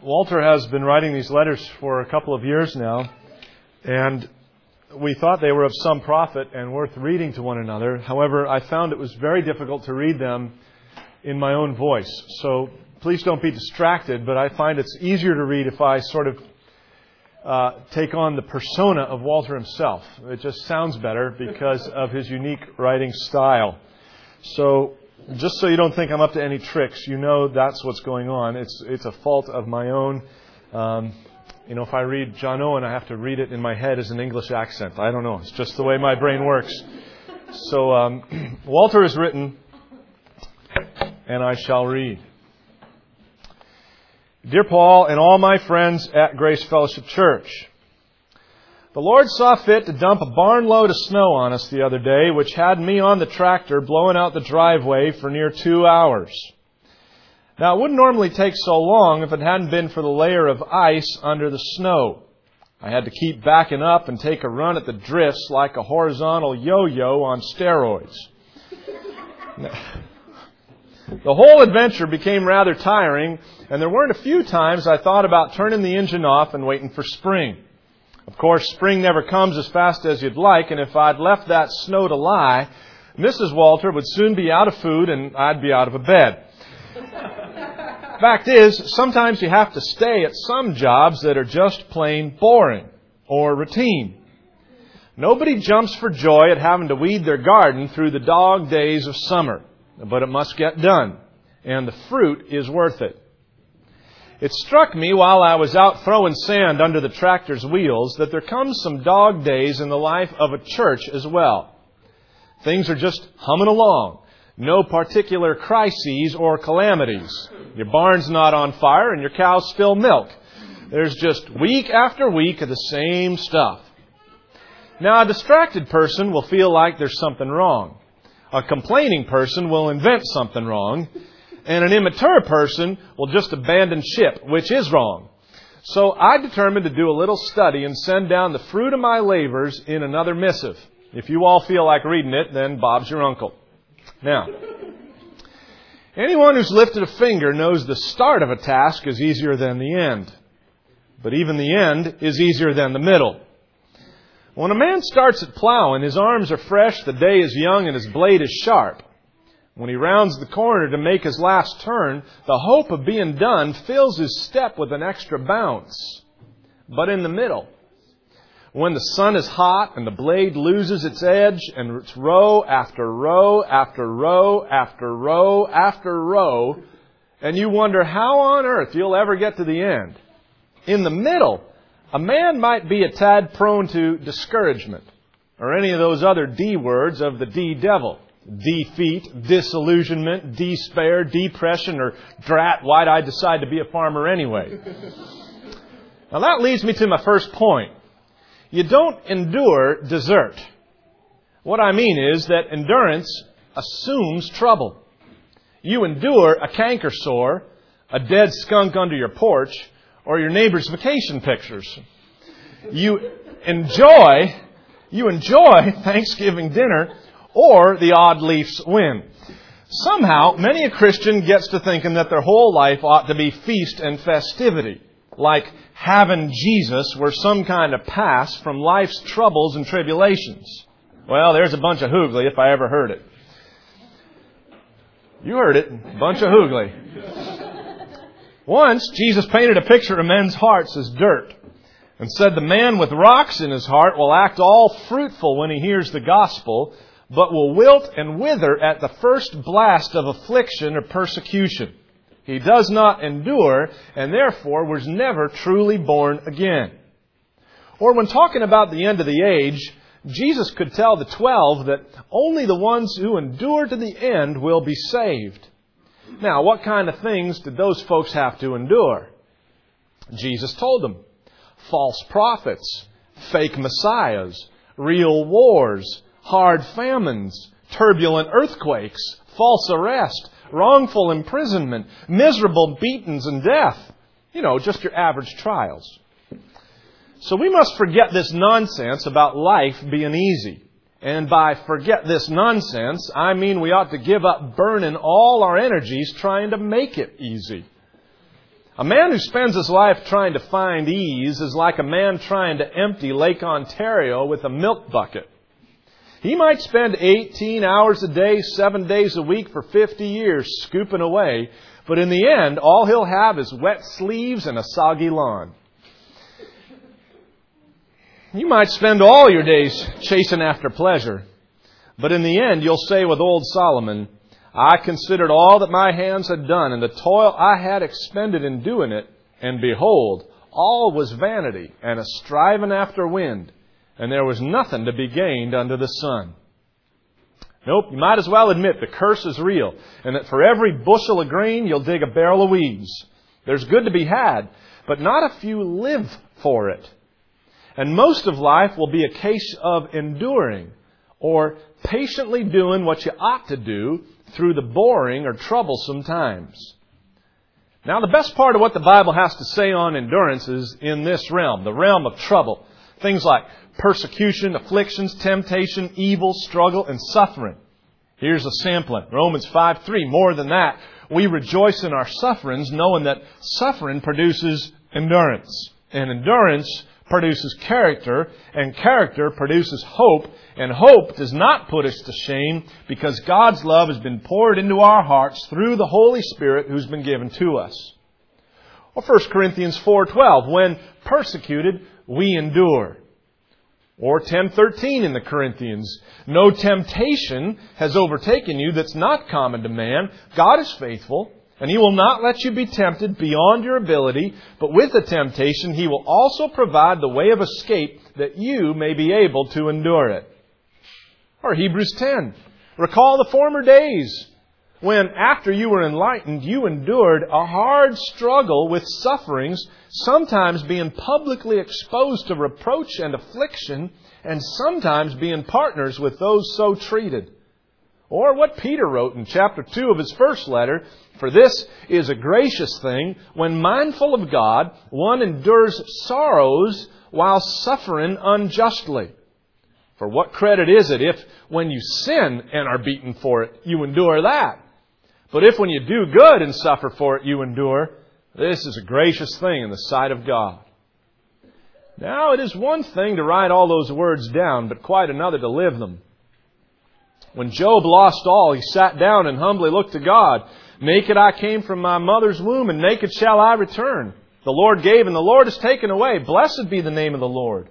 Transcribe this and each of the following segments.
Walter has been writing these letters for a couple of years now, and we thought they were of some profit and worth reading to one another. However, I found it was very difficult to read them in my own voice. So please don't be distracted, but I find it's easier to read if I sort of take on the persona of Walter himself. It just sounds better because of his unique writing style. So just so you don't think I'm up to any tricks, you know that's what's going on. It's a fault of my own. If I read John Owen, I have to read it in my head as an English accent. I don't know. It's just the way my brain works. So Walter has written, and I shall read. Dear Paul and all my friends at Grace Fellowship Church, the Lord saw fit to dump a barn load of snow on us the other day, which had me on the tractor blowing out the driveway for near 2 hours. Now, it wouldn't normally take so long if it hadn't been for the layer of ice under the snow. I had to keep backing up and take a run at the drifts like a horizontal yo-yo on steroids. The whole adventure became rather tiring, and there weren't a few times I thought about turning the engine off and waiting for spring. Of course, spring never comes as fast as you'd like, and if I'd left that snow to lie, Mrs. Walter would soon be out of food and I'd be out of a bed. Fact is, sometimes you have to stay at some jobs that are just plain boring or routine. Nobody jumps for joy at having to weed their garden through the dog days of summer, but it must get done, and the fruit is worth it. It struck me while I was out throwing sand under the tractor's wheels that there comes some dog days in the life of a church as well. Things are just humming along. No particular crises or calamities. Your barn's not on fire and your cows spill milk. There's just week after week of the same stuff. Now, a distracted person will feel like there's something wrong. A complaining person will invent something wrong. And an immature person will just abandon ship, which is wrong. So I determined to do a little study and send down the fruit of my labors in another missive. If you all feel like reading it, then Bob's your uncle. Now, anyone who's lifted a finger knows the start of a task is easier than the end. But even the end is easier than the middle. When a man starts at plowing, his arms are fresh, the day is young, and his blade is sharp. When he rounds the corner to make his last turn, the hope of being done fills his step with an extra bounce. But in the middle, when the sun is hot and the blade loses its edge and it's row after row after row after row after row, and you wonder how on earth you'll ever get to the end. In the middle, a man might be a tad prone to discouragement or any of those other D words of the D devil. Defeat, disillusionment, despair, depression, or drat, why'd I decide to be a farmer anyway? Now that leads me to my first point. You don't endure desert. What I mean is that endurance assumes trouble. You endure a canker sore, a dead skunk under your porch, or your neighbor's vacation pictures. You enjoy Thanksgiving dinner, or the odd Leafs win. Somehow, many a Christian gets to thinking that their whole life ought to be feast and festivity, like having Jesus were some kind of pass from life's troubles and tribulations. Well, there's a bunch of hoogly if I ever heard it. You heard it, a bunch of hoogly. Once, Jesus painted a picture of men's hearts as dirt and said the man with rocks in his heart will act all fruitful when he hears the gospel, but will wilt and wither at the first blast of affliction or persecution. He does not endure, and therefore was never truly born again. Or when talking about the end of the age, Jesus could tell the 12 that only the ones who endure to the end will be saved. Now, what kind of things did those folks have to endure? Jesus told them. False prophets, fake messiahs, real wars, hard famines, turbulent earthquakes, false arrest, wrongful imprisonment, miserable beatings and death. Just your average trials. So we must forget this nonsense about life being easy. And by forget this nonsense, I mean we ought to give up burning all our energies trying to make it easy. A man who spends his life trying to find ease is like a man trying to empty Lake Ontario with a milk bucket. He might spend 18 hours a day, 7 days a week for 50 years scooping away, but in the end, all he'll have is wet sleeves and a soggy lawn. You might spend all your days chasing after pleasure, but in the end, you'll say with old Solomon, I considered all that my hands had done and the toil I had expended in doing it, and behold, all was vanity and a striving after wind, and there was nothing to be gained under the sun. Nope, you might as well admit the curse is real, and that for every bushel of grain, you'll dig a barrel of weeds. There's good to be had, but not a few live for it. And most of life will be a case of enduring, or patiently doing what you ought to do through the boring or troublesome times. Now, the best part of what the Bible has to say on endurance is in this realm, the realm of trouble. Things like persecution, afflictions, temptation, evil, struggle, and suffering. Here's a sampling. Romans 5:3. More than that, we rejoice in our sufferings, knowing that suffering produces endurance. And endurance produces character, and character produces hope, and hope does not put us to shame because God's love has been poured into our hearts through the Holy Spirit who's been given to us. Or 1 Corinthians 4:12, when persecuted, we endure. Or 10:13 in the Corinthians, no temptation has overtaken you that's not common to man. God is faithful, and He will not let you be tempted beyond your ability, but with the temptation He will also provide the way of escape that you may be able to endure it. Or Hebrews 10, recall the former days when, after you were enlightened, you endured a hard struggle with sufferings, sometimes being publicly exposed to reproach and affliction, and sometimes being partners with those so treated. Or what Peter wrote in chapter 2 of his first letter, for this is a gracious thing, when mindful of God, one endures sorrows while suffering unjustly. For what credit is it if, when you sin and are beaten for it, you endure that? But if when you do good and suffer for it, you endure, this is a gracious thing in the sight of God. Now, it is one thing to write all those words down, but quite another to live them. When Job lost all, he sat down and humbly looked to God. Naked I came from my mother's womb, and naked shall I return. The Lord gave, and the Lord has taken away. Blessed be the name of the Lord.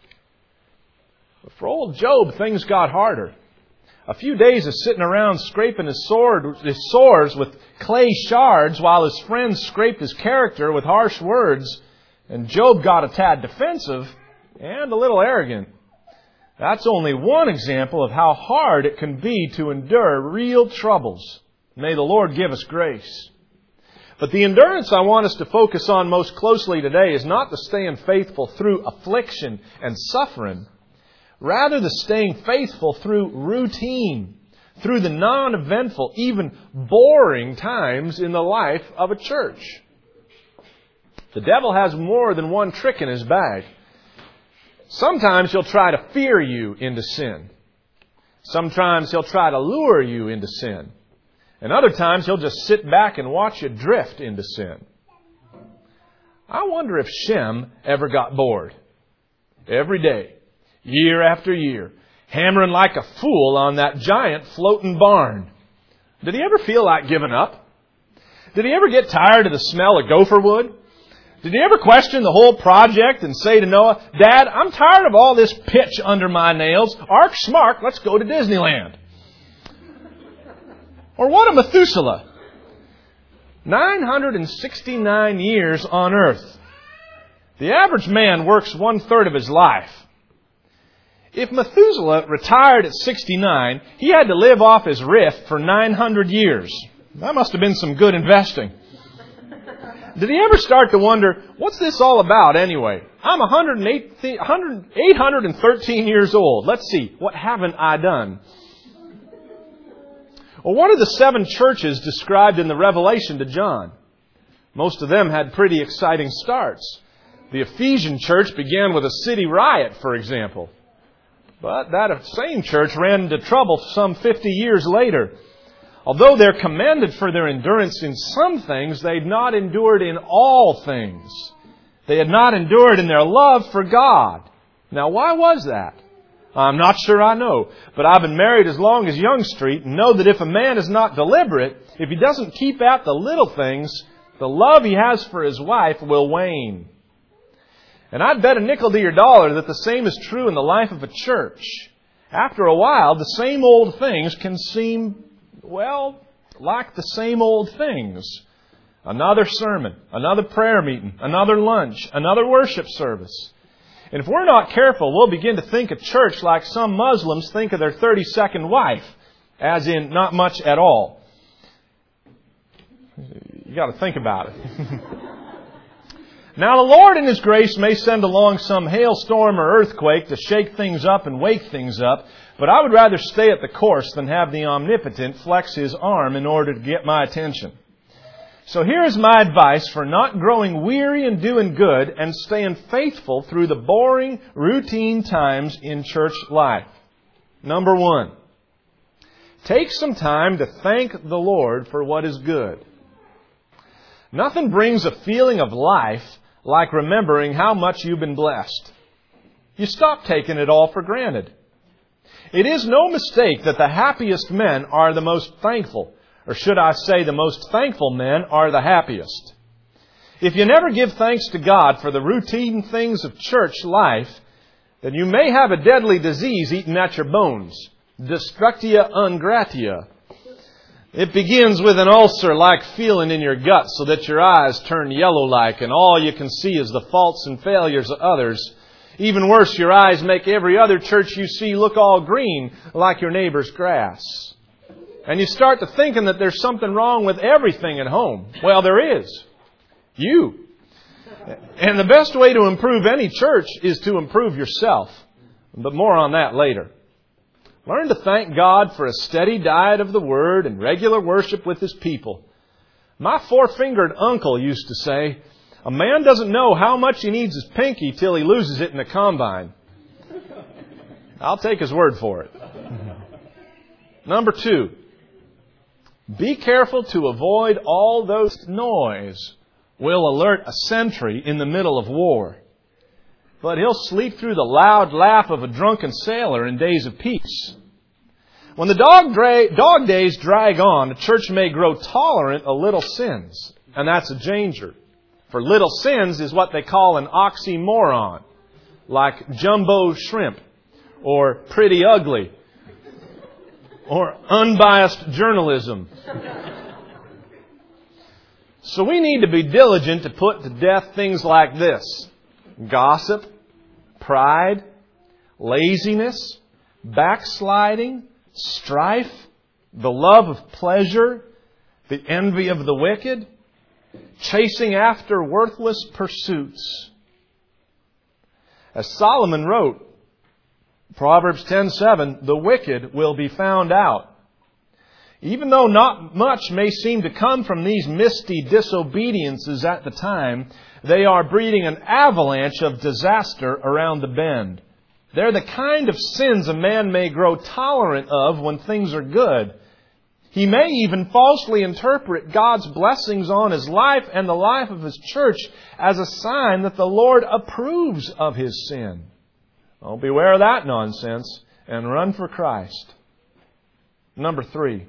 But for old Job, things got harder. A few days of sitting around scraping his sores with clay shards while his friends scraped his character with harsh words, and Job got a tad defensive and a little arrogant. That's only one example of how hard it can be to endure real troubles. May the Lord give us grace. But the endurance I want us to focus on most closely today is not the staying faithful through affliction and suffering. Rather, the staying faithful through routine, through the non-eventful, even boring times in the life of a church. The devil has more than one trick in his bag. Sometimes he'll try to fear you into sin. Sometimes he'll try to lure you into sin. And other times he'll just sit back and watch you drift into sin. I wonder if Shem ever got bored. Every day, year after year, hammering like a fool on that giant floating barn. Did he ever feel like giving up? Did he ever get tired of the smell of gopher wood? Did he ever question the whole project and say to Noah, Dad, I'm tired of all this pitch under my nails. Ark smark, let's go to Disneyland. Or what of Methuselah? 969 years on earth. The average man works 1/3 of his life. If Methuselah retired at 69, he had to live off his riff for 900 years. That must have been some good investing. Did he ever start to wonder, what's this all about anyway? I'm 813 years old. Let's see, what haven't I done? Well, what are the 7 churches described in the Revelation to John? Most of them had pretty exciting starts. The Ephesian church began with a city riot, for example. But that same church ran into trouble some 50 years later. Although they're commended for their endurance in some things, they'd not endured in all things. They had not endured in their love for God. Now, why was that? I'm not sure I know. But I've been married as long as Young Street and know that if a man is not deliberate, if he doesn't keep at the little things, the love he has for his wife will wane. And I'd bet a nickel to your dollar that the same is true in the life of a church. After a while, the same old things can seem, well, like the same old things. Another sermon, another prayer meeting, another lunch, another worship service. And if we're not careful, we'll begin to think of church like some Muslims think of their 32nd wife, as in not much at all. You got to think about it. Now, the Lord in His grace may send along some hailstorm or earthquake to shake things up and wake things up, but I would rather stay at the course than have the Omnipotent flex His arm in order to get my attention. So here is my advice for not growing weary in doing good and staying faithful through the boring, routine times in church life. Number 1, take some time to thank the Lord for what is good. Nothing brings a feeling of life like remembering how much you've been blessed. You stop taking it all for granted. It is no mistake that the happiest men are the most thankful. Or should I say, the most thankful men are the happiest. If you never give thanks to God for the routine things of church life, then you may have a deadly disease eating at your bones. Destructia ungratia. It begins with an ulcer-like feeling in your gut so that your eyes turn yellow-like and all you can see is the faults and failures of others. Even worse, your eyes make every other church you see look all green like your neighbor's grass. And you start to thinking that there's something wrong with everything at home. Well, there is. You. And the best way to improve any church is to improve yourself. But more on that later. Learn to thank God for a steady diet of the Word and regular worship with His people. My four-fingered uncle used to say, a man doesn't know how much he needs his pinky till he loses it in the combine. I'll take his word for it. Number 2, be careful to avoid all those noise will alert a sentry in the middle of war. But he'll sleep through the loud laugh of a drunken sailor in days of peace. When the dog days drag on, a church may grow tolerant of little sins. And that's a danger. For little sins is what they call an oxymoron. Like jumbo shrimp. Or pretty ugly. Or unbiased journalism. So we need to be diligent to put to death things like this. Gossip, pride, laziness, backsliding, strife, the love of pleasure, the envy of the wicked, chasing after worthless pursuits. As Solomon wrote, Proverbs 10:7, the wicked will be found out. Even though not much may seem to come from these misty disobediences at the time, they are breeding an avalanche of disaster around the bend. They're the kind of sins a man may grow tolerant of when things are good. He may even falsely interpret God's blessings on his life and the life of his church as a sign that the Lord approves of his sin. Oh, beware of that nonsense and run for Christ. Number 3.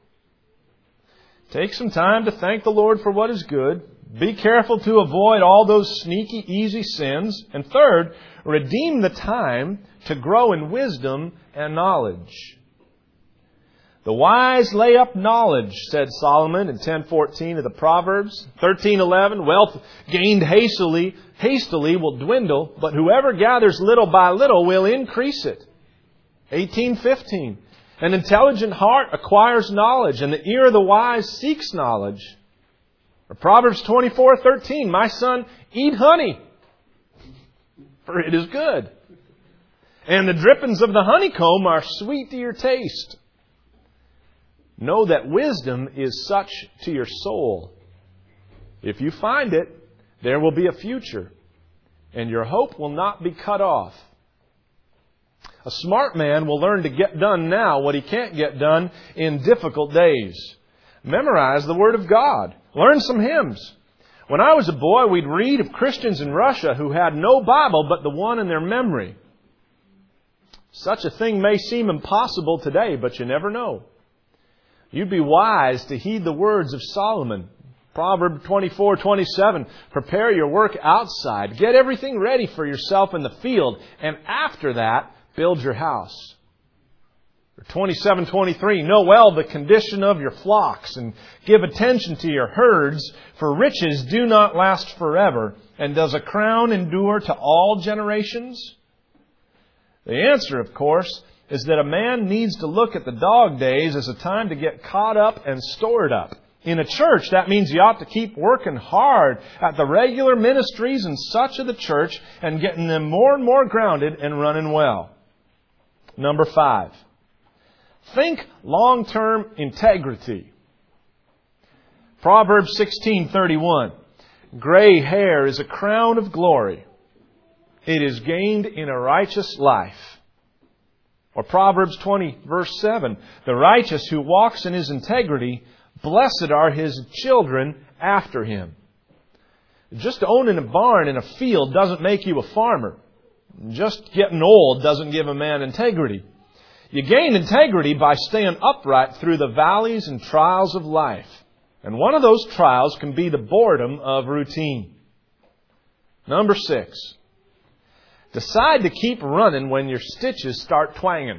Take some time to thank the Lord for what is good. Be careful to avoid all those sneaky, easy sins. And third, redeem the time to grow in wisdom and knowledge. The wise lay up knowledge, said Solomon in 10:14 of the Proverbs. 13:11, wealth gained hastily will dwindle, but whoever gathers little by little will increase it. 18:15, an intelligent heart acquires knowledge, and the ear of the wise seeks knowledge. Or Proverbs 24:13, my son, eat honey, for it is good. And the drippings of the honeycomb are sweet to your taste. Know that wisdom is such to your soul. If you find it, there will be a future, and your hope will not be cut off. A smart man will learn to get done now what he can't get done in difficult days. Memorize the Word of God. Learn some hymns. When I was a boy, we'd read of Christians in Russia who had no Bible but the one in their memory. Such a thing may seem impossible today, but you never know. You'd be wise to heed the words of Solomon. Proverbs 24:27, prepare your work outside. Get everything ready for yourself in the field. And after that, build your house. 27:23, know well the condition of your flocks and give attention to your herds, for riches do not last forever. And does a crown endure to all generations? The answer, of course, is that a man needs to look at the dog days as a time to get caught up and stored up. In a church, that means you ought to keep working hard at the regular ministries and such of the church and getting them more and more grounded and running well. Number 5. Think long-term integrity. Proverbs 16:31. Gray hair is a crown of glory. It is gained in a righteous life. Or Proverbs 20, verse 7. The righteous who walks in his integrity, blessed are his children after him. Just owning a barn and a field doesn't make you a farmer. Just getting old doesn't give a man integrity. You gain integrity by staying upright through the valleys and trials of life. And one of those trials can be the boredom of routine. Number 6. Decide to keep running when your stitches start twanging.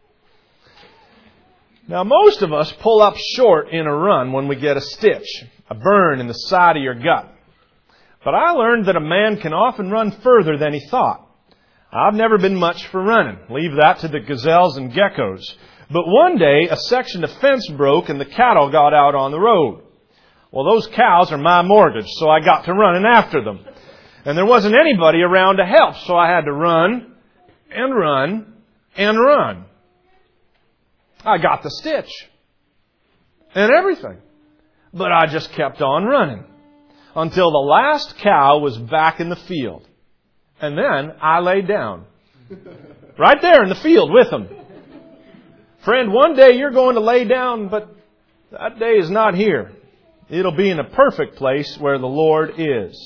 Now, most of us pull up short in a run when we get a stitch, a burn in the side of your gut. But I learned that a man can often run further than he thought. I've never been much for running. Leave that to the gazelles and geckos. But one day, a section of fence broke and the cattle got out on the road. Well, those cows are my mortgage, so I got to running after them. And there wasn't anybody around to help, so I had to run and run and run. I got the stitch and everything. But I just kept on running until the last cow was back in the field. And then I laid down. Right there in the field with them. Friend, one day you're going to lay down, but that day is not here. It'll be in a perfect place where the Lord is.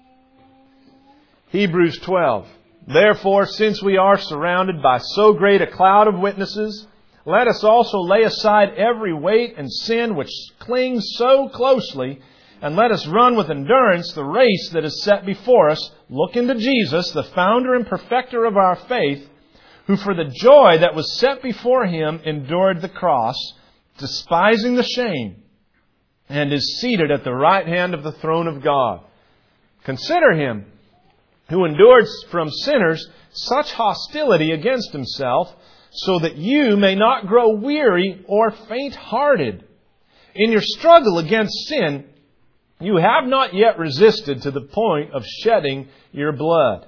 Hebrews 12. Therefore, since we are surrounded by so great a cloud of witnesses, let us also lay aside every weight and sin which clings so closely, and let us run with endurance the race that is set before us, looking to Jesus, the founder and perfecter of our faith, who for the joy that was set before Him endured the cross, despising the shame, and is seated at the right hand of the throne of God. Consider Him who endured from sinners such hostility against Himself, so that you may not grow weary or faint-hearted. In your struggle against sin, you have not yet resisted to the point of shedding your blood.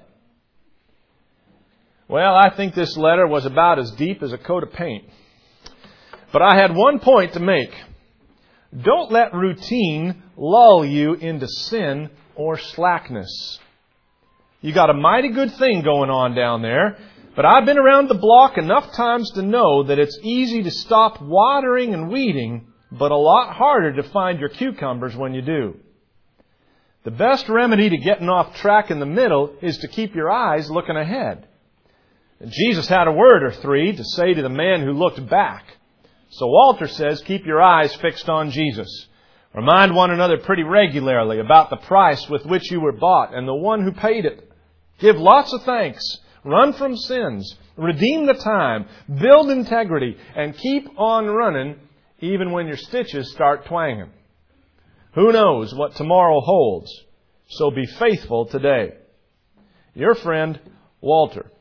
Well, I think this letter was about as deep as a coat of paint. But I had one point to make. Don't let routine lull you into sin or slackness. You got a mighty good thing going on down there, but I've been around the block enough times to know that it's easy to stop watering and weeding, but a lot harder to find your cucumbers when you do. The best remedy to getting off track in the middle is to keep your eyes looking ahead. And Jesus had a word or three to say to the man who looked back. So Walter says, keep your eyes fixed on Jesus. Remind one another pretty regularly about the price with which you were bought and the one who paid it. Give lots of thanks. Run from sins. Redeem the time. Build integrity. And keep on running even when your stitches start twanging. Who knows what tomorrow holds? So be faithful today. Your friend, Walter.